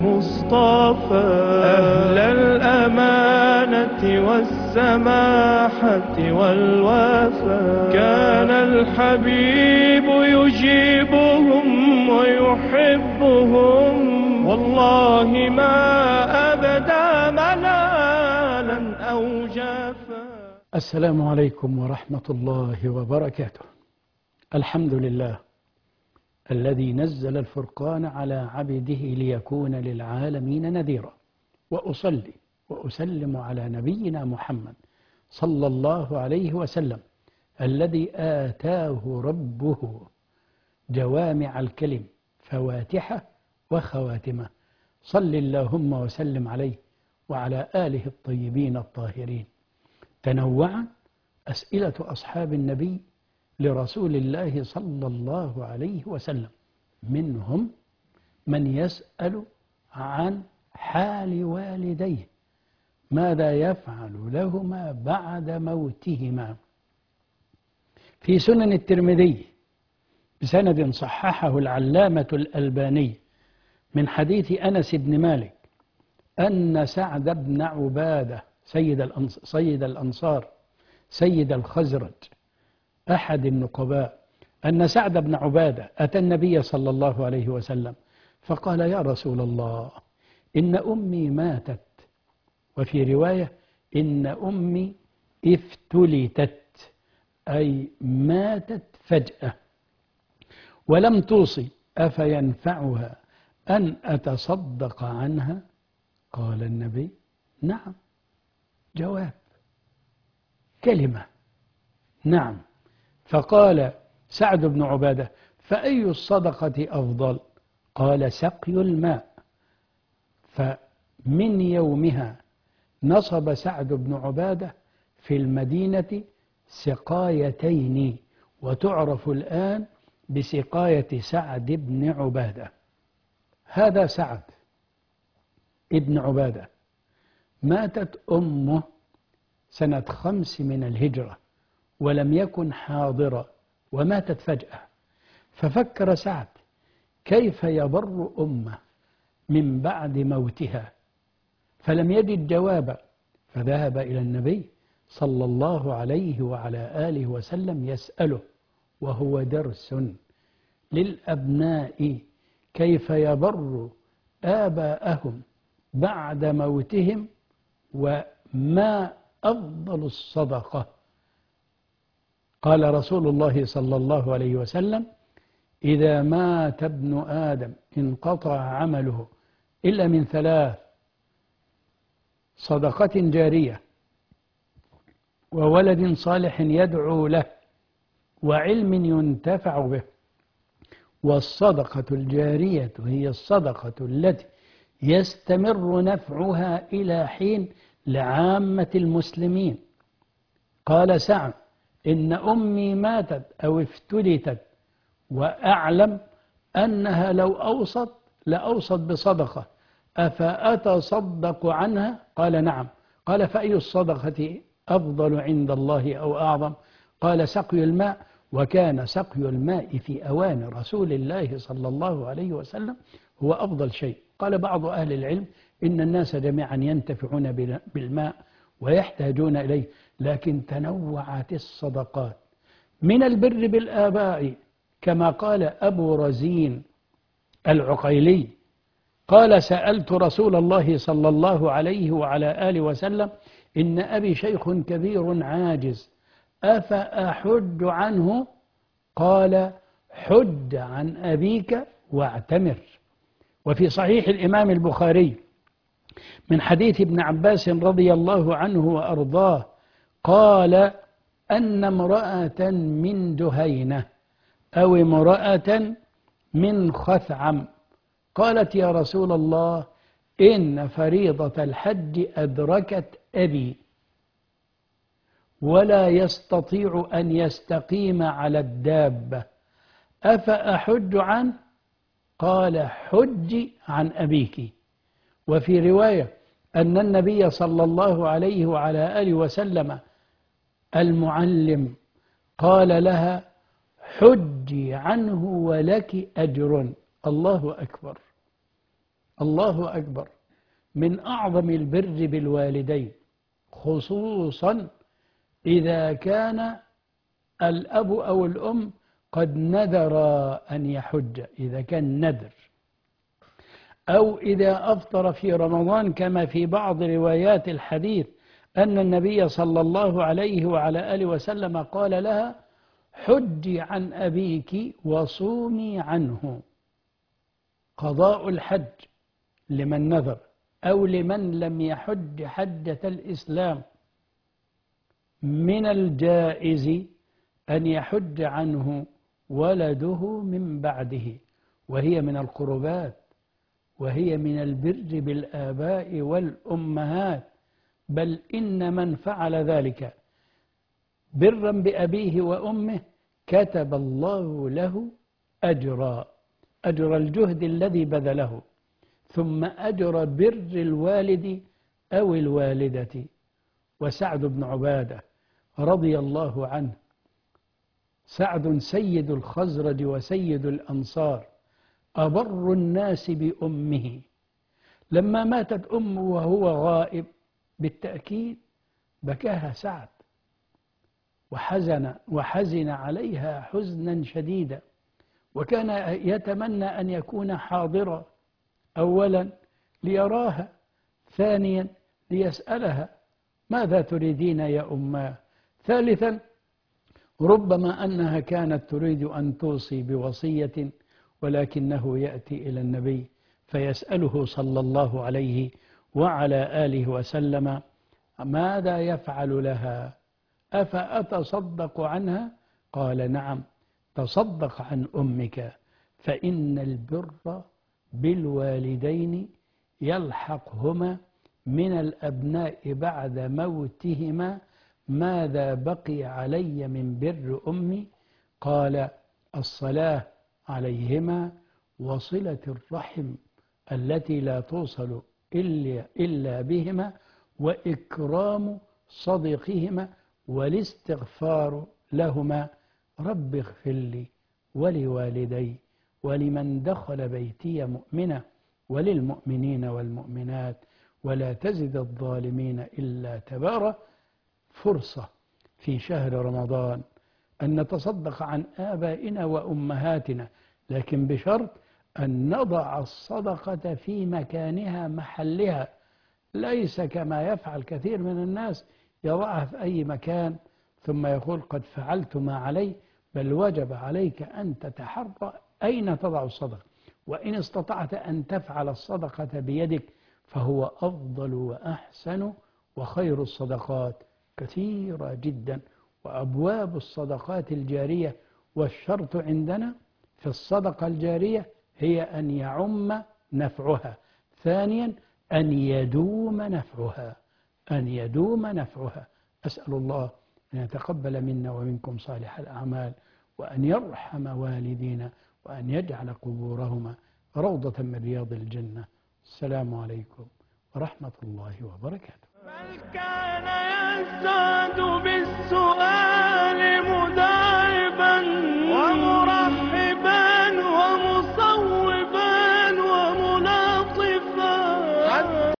مصطفى أهل الأمانة والسماحة والوفاء، كان الحبيب يجيبهم ويحبهم، والله ما أبدى ملالا أو جفا. السلام عليكم ورحمة الله وبركاته. الحمد لله الذي نزل الفرقان على عبده ليكون للعالمين نذيرا، وأصلي وأسلم على نبينا محمد صلى الله عليه وسلم الذي آتاه ربه جوامع الكلم فواتحه وخواتمه. صل اللهم وسلم عليه وعلى آله الطيبين الطاهرين. تنوعا أسئلة أصحاب النبي لرسول الله صلى الله عليه وسلم، منهم من يسأل عن حال والديه، ماذا يفعل لهما بعد موتهما. في سنن الترمذي بسند صححه العلامة الألباني من حديث أنس بن مالك أن سعد بن عبادة سيد الأنصار سيد الخزرج أحد النقباء، أن سعد بن عبادة أتى النبي صلى الله عليه وسلم فقال: يا رسول الله، إن أمي ماتت، وفي رواية إن أمي افتلتت، أي ماتت فجأة ولم توصي، أفينفعها أن أتصدق عنها؟ قال النبي: نعم. جواب كلمة نعم. فقال سعد بن عبادة: فأي الصدقة أفضل؟ قال: سقي الماء. فمن يومها نصب سعد بن عبادة في المدينة سقايتين، وتعرف الآن بسقاية سعد بن عبادة. هذا سعد ابن عبادة ماتت أمه سنة 5 من الهجرة ولم يكن حاضرا، وماتت فجأة. ففكر سعد كيف يبر أمه من بعد موتها، فلم يجد جوابا، فذهب إلى النبي صلى الله عليه وعلى آله وسلم يسأله، وهو درس للأبناء كيف يبر آباءهم بعد موتهم، وما أفضل الصدقة. قال رسول الله صلى الله عليه وسلم: إذا مات ابن آدم انقطع عمله إلا من 3: صدقة جارية، وولد صالح يدعو له، وعلم ينتفع به. والصدقة الجارية هي الصدقة التي يستمر نفعها إلى حين لعامة المسلمين. قال سعد: إن أمي ماتت أو افتلتت، وأعلم أنها لو أوصت لأوصت بصدقة، أفأتصدق عنها؟ قال: نعم. قال: فأي الصدقة أفضل عند الله أو أعظم؟ قال: سقي الماء. وكان سقي الماء في أوان رسول الله صلى الله عليه وسلم هو أفضل شيء. قال بعض أهل العلم إن الناس جميعا ينتفعون بالماء ويحتاجون إليه، لكن تنوعت الصدقات من البر بالآباء، كما قال أبو رزين العقيلي قال: سألت رسول الله صلى الله عليه وعلى آله وسلم: إن أبي شيخ كبير عاجز، أفأحج عنه؟ قال: حج عن أبيك واعتمر. وفي صحيح الإمام البخاري من حديث ابن عباس رضي الله عنه وأرضاه قال: أن امرأة من جهينة أو امرأة من خثعم قالت: يا رسول الله، إن فريضة الحج أدركت أبي ولا يستطيع أن يستقيم على الدابة، أفأحج عنه؟ قال: حج عن أبيك. وفي رواية أن النبي صلى الله عليه وعلى آله وسلم المعلم قال لها: حجي عنه ولك أجر. الله أكبر، الله أكبر، من أعظم البر بالوالدين، خصوصا إذا كان الأب أو الأم قد نذر أن يحج، إذا كان نذر، أو إذا أفطر في رمضان كما في بعض روايات الحديث أن النبي صلى الله عليه وعلى آله وسلم قال لها: حجي عن أبيك وصومي عنه. قضاء الحج لمن نذر أو لمن لم يحج حجة الإسلام، من الجائز أن يحج عنه ولده من بعده، وهي من القربات، وهي من البر بالآباء والأمهات، بل إن من فعل ذلك برا بأبيه وأمه كتب الله له أجر الجهد الذي بذله، ثم أجر بر الوالد أو الوالدة. وسعد بن عبادة رضي الله عنه، سعد سيد الخزرج وسيد الأنصار، أبر الناس بأمه، لما ماتت أمه وهو غائب بالتأكيد بكاها سعد وحزن عليها حزنا شديدا، وكان يتمنى أن يكون حاضرا، أولا ليراها، ثانيا ليسألها: ماذا تريدين يا أماه؟ ثالثا ربما أنها كانت تريد أن توصي بوصية، ولكنه يأتي إلى النبي فيسأله صلى الله عليه وعلى آله وسلم: ماذا يفعل لها؟ أفأتصدق عنها؟ قال: نعم، تصدق عن أمك، فإن البر بالوالدين يلحقهما من الأبناء بعد موتهما ماذا بقي علي من بر أمي؟ قال: الصلاة عليهما، وصلة الرحم التي لا توصل إلا بهما، وإكرام صديقهما، والاستغفار لهما. رب اغفر لي ولوالدي ولمن دخل بيتي مؤمنا وللمؤمنين والمؤمنات ولا تزد الظالمين إلا تبارا. فرصة في شهر رمضان أن نتصدق عن آبائنا وأمهاتنا، لكن بشرط أن نضع الصدقة في مكانها محلها، ليس كما يفعل كثير من الناس، يضعها في أي مكان ثم يقول قد فعلت ما علي، بل وجب عليك أن تتحرى أين تضع الصدقة، وإن استطعت أن تفعل الصدقة بيدك فهو أفضل وأحسن، وخير الصدقات كثيرة جدا، وأبواب الصدقات الجارية، والشرط عندنا في الصدقة الجارية هي أن يعم نفعها، ثانيا أن يدوم نفعها. أسأل الله أن يتقبل منا ومنكم صالح الأعمال، وأن يرحم والدينا، وأن يجعل قبورهما روضة من رياض الجنة. السلام عليكم ورحمة الله وبركاته. بل كان يسعى